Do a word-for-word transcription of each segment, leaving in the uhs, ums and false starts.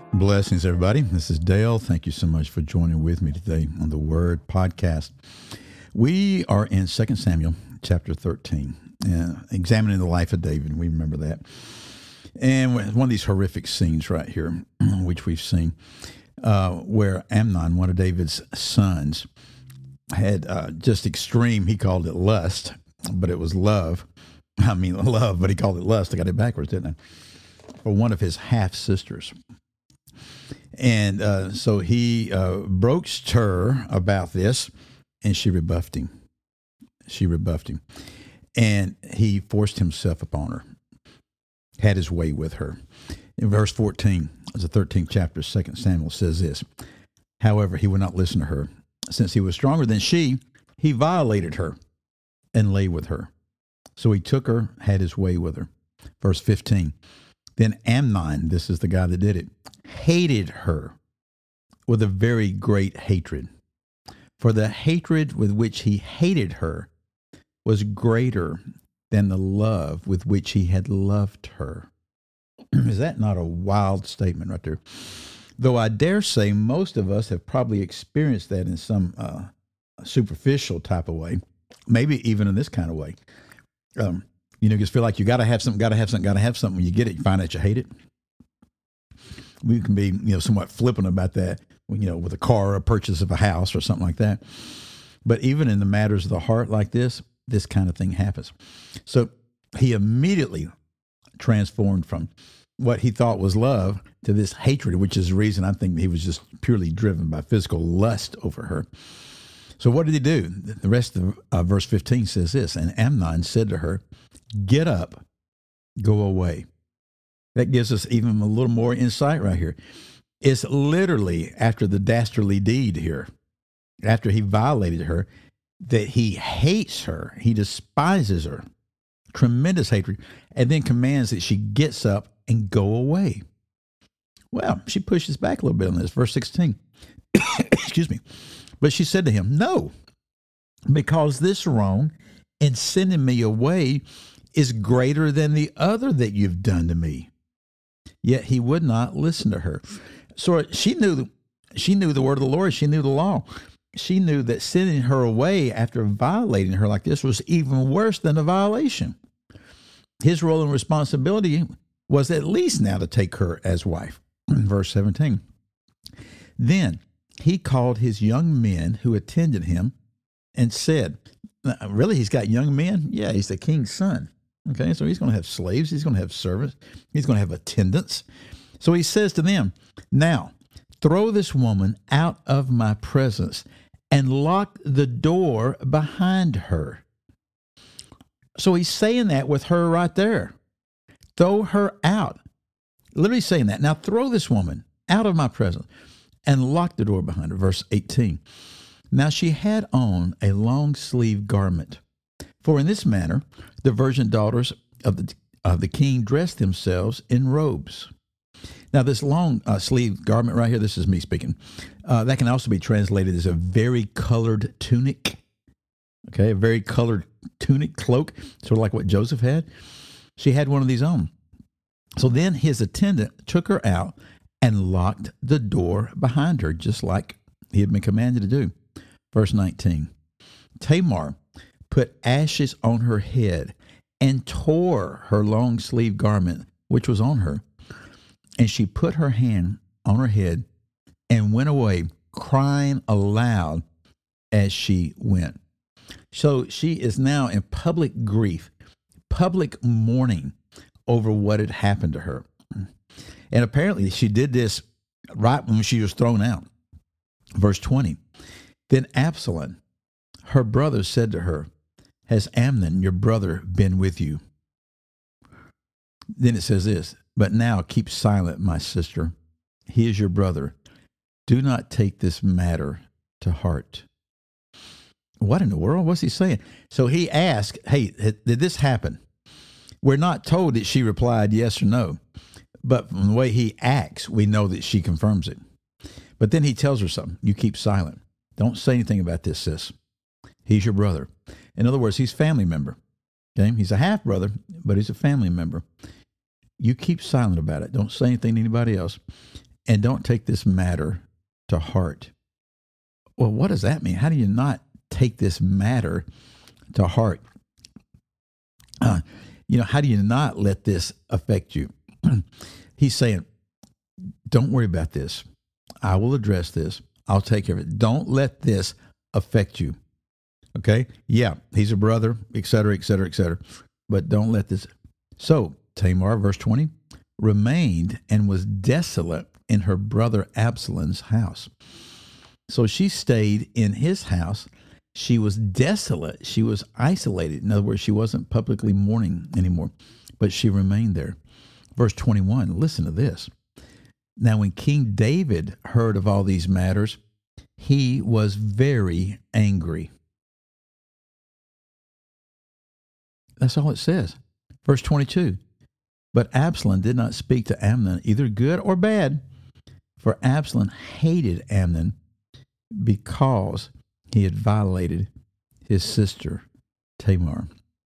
Blessings, everybody. This is Dale. Thank you so much for joining with me today on the Word Podcast. We are in Second Samuel chapter thirteen, uh, examining the life of David. We remember that. And one of these horrific scenes right here, which we've seen, uh, where Amnon, one of David's sons, had uh, just extreme, he called it lust, but it was love. I mean, love, but he called it lust. I got it backwards, didn't I? For one of his half-sisters. And uh, so he uh, broached her about this, and she rebuffed him. She rebuffed him. And he forced himself upon her, had his way with her. In verse fourteen, as the thirteenth chapter of Second Samuel says this, however, he would not listen to her. Since he was stronger than she, he violated her and lay with her. So he took her, had his way with her. Verse fifteen, then Amnon, this is the guy that did it, hated her with a very great hatred. For the hatred with which he hated her was greater than the love with which he had loved her. Is that not a wild statement right there? Though I dare say most of us have probably experienced that in some uh, superficial type of way, maybe even in this kind of way. Um, you know, you just feel like you got to have something, got to have something, got to have something. When you get it, you find out you hate it. We can be, you know, somewhat flippant about that, you know, with a car or a purchase of a house or something like that. But even in the matters of the heart like this, this kind of thing happens. So he immediately transformed from what he thought was love to this hatred, which is the reason I think he was just purely driven by physical lust over her. So what did he do? The rest of uh, verse fifteen says this, and Amnon said to her, get up, go away. That gives us even a little more insight right here. It's literally after the dastardly deed here, after he violated her, that he hates her, he despises her, tremendous hatred, and then commands that she gets up and go away. Well, she pushes back a little bit on this. Verse sixteen, excuse me. But she said to him, no, because this wrong in sending me away is greater than the other that you've done to me. Yet he would not listen to her. So she knew, she knew the word of the Lord. She knew the law. She knew that sending her away after violating her like this was even worse than a violation. His role and responsibility was at least now to take her as wife. Verse seventeen. Then he called his young men who attended him and said, really, he's got young men? Yeah, he's the king's son. Okay, so he's going to have slaves. He's going to have servants. He's going to have attendants. So he says to them, now throw this woman out of my presence and lock the door behind her. So he's saying that with her right there. Throw her out. Literally saying that. Now throw this woman out of my presence and lock the door behind her. Verse eighteen. Now she had on a long sleeve garment. For in this manner, the virgin daughters of the, of the king dressed themselves in robes. Now, this long uh, sleeve garment right here, this is me speaking, uh, that can also be translated as a very colored tunic. Okay, a very colored tunic, cloak, sort of like what Joseph had. She had one of these on. So then his attendant took her out and locked the door behind her, just like he had been commanded to do. Verse nineteen, Tamar put ashes on her head and tore her long sleeve garment, which was on her. And she put her hand on her head and went away, crying aloud as she went. So she is now in public grief, public mourning over what had happened to her. And apparently she did this right when she was thrown out. Verse twenty, then Absalom, her brother, said to her, has Amnon, your brother, been with you? Then it says this, but now keep silent, my sister. He is your brother. Do not take this matter to heart. What in the world? What's he saying? So he asked, hey, did this happen? We're not told that she replied yes or no, but from the way he acts, we know that she confirms it. But then he tells her something. You keep silent. Don't say anything about this, sis. He's your brother. In other words, he's a family member. Okay? He's a half brother, but he's a family member. You keep silent about it. Don't say anything to anybody else. and don't take this matter to heart. Well, what does that mean? How do you not take this matter to heart? Uh, you know, how do you not let this affect you? He's saying, don't worry about this. I will address this. I'll take care of it. Don't let this affect you. Okay? Yeah, he's a brother, et cetera, et cetera, et cetera. But don't let this. So Tamar, verse twenty, remained and was desolate in her brother Absalom's house. So she stayed in his house. She was desolate. She was isolated. In other words, she wasn't publicly mourning anymore, but she remained there. Verse twenty-one, listen to this. Now, when King David heard of all these matters, he was very angry. That's all it says. Verse twenty-two, but Absalom did not speak to Amnon, either good or bad, for Absalom hated Amnon because he had violated his sister Tamar.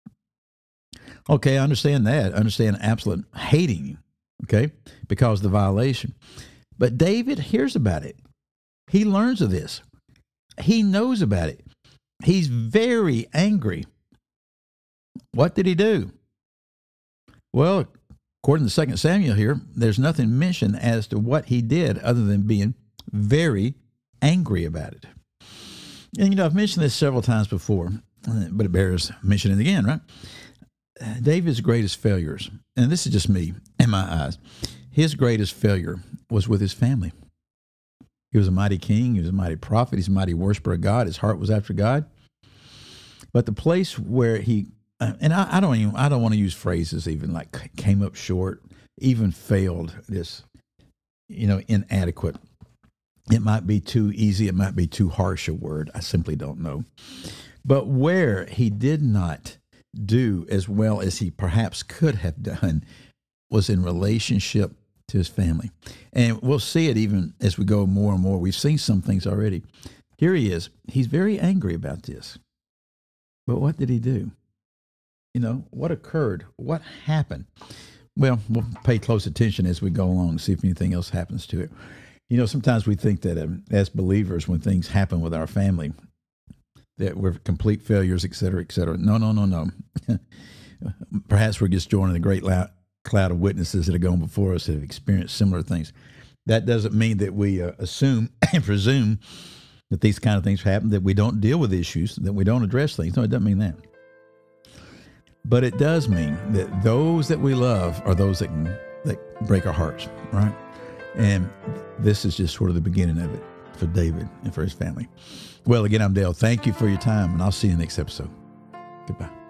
Okay, I understand that. I understand Absalom hating you, okay, because of the violation. But David hears about it. He learns of this. He knows about it. He's very angry. What did he do? Well, according to Second Samuel here, there's nothing mentioned as to what he did other than being very angry about it. And, you know, I've mentioned this several times before, but it bears mentioning again, right? David's greatest failures, and this is just me in my eyes, his greatest failure was with his family. He was a mighty king. He was a mighty prophet. He's a mighty worshiper of God. His heart was after God. But the place where he, and I, I don't even, I don't want to use phrases even like came up short, even failed, this, you know, inadequate. It might be too easy. It might be too harsh a word. I simply don't know. But where he did not do as well as he perhaps could have done was in relationship to his family. And we'll see it even as we go more and more. We've seen some things already. Here he is. He's very angry about this. But what did he do? You know, what occurred? What happened? Well, we'll pay close attention as we go along and see if anything else happens to it. You know, sometimes we think that um, as believers, when things happen with our family, that we're complete failures, et cetera, et cetera. No, no, no, no. Perhaps we're just joining the great cloud of witnesses that have gone before us that have experienced similar things. That doesn't mean that we uh, assume and presume that these kind of things happen, that we don't deal with issues, that we don't address things. No, it doesn't mean that. But it does mean that those that we love are those that can, that break our hearts, right? And this is just sort of the beginning of it for David and for his family. Well, again, I'm Dale. Thank you for your time, and I'll see you in the next episode. Goodbye.